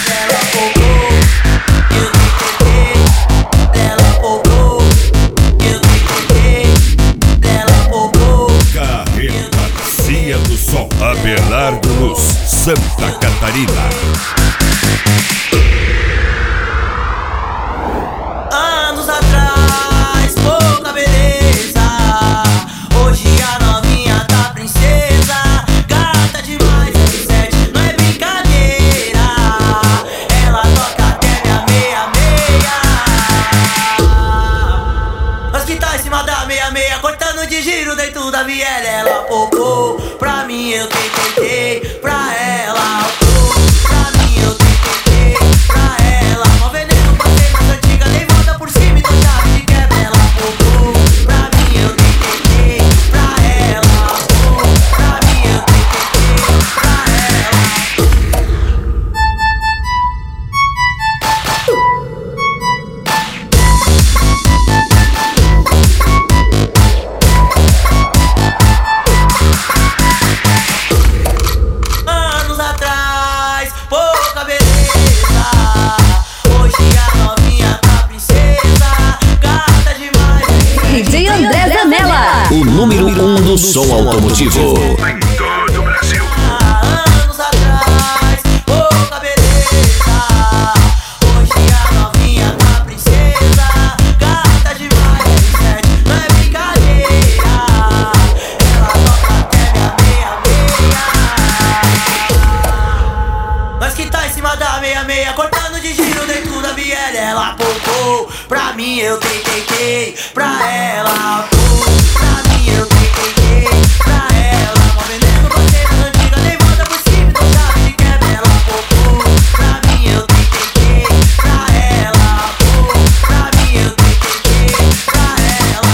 Ela fogou, eu tentei. Ela fogou, eu tentei. Ela fogou. Carreta Cia do Sol, Abelardo Luz, Santa Catarina. Anos atrás, pouca beleza. Hoje a novinha tá princesa. Gata demais, R7, não é brincadeira. Ela toca até minha meia-meia. Mas que tá em cima da meia-meia, cortando de giro dentro da viela. Ela focou, pra mim eu tentei, pra ela. Pra mim eu tentei, pra ela. Mó veneno, passei nas antigas, dei volta por cima e tô chave de quebra. Ela focou, pra mim eu tentei, pra ela. Pra mim eu tentei, pra ela. Anos atrás, pouca beleza. Hoje a novinha tá princesa. Gata demais. DJ André Zanella. O número 1 do som automotivo. Em todo o Brasil. Anos atrás, pouca beleza. Hoje a novinha tá princesa. Gata demais, R7, não é brincadeira. Ela toca até minha meia-meia. Mas que tá em cima da meia-meia, cortando de giro dentro da viela. Ela focou, pra mim eu tentei, pra ela. Pra mim eu tentei, pra ela. Mó veneno, passei nas antigas, dei volta por cima e tô chave de quebra. Ela focou, pra mim eu tentei, pra ela. Pra mim eu tentei, pra ela.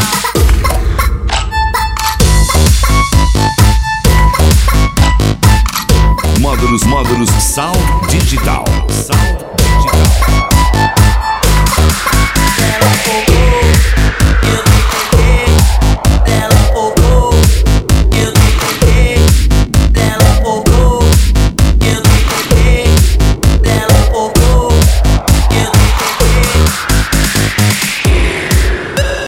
Módulos Sound Digital.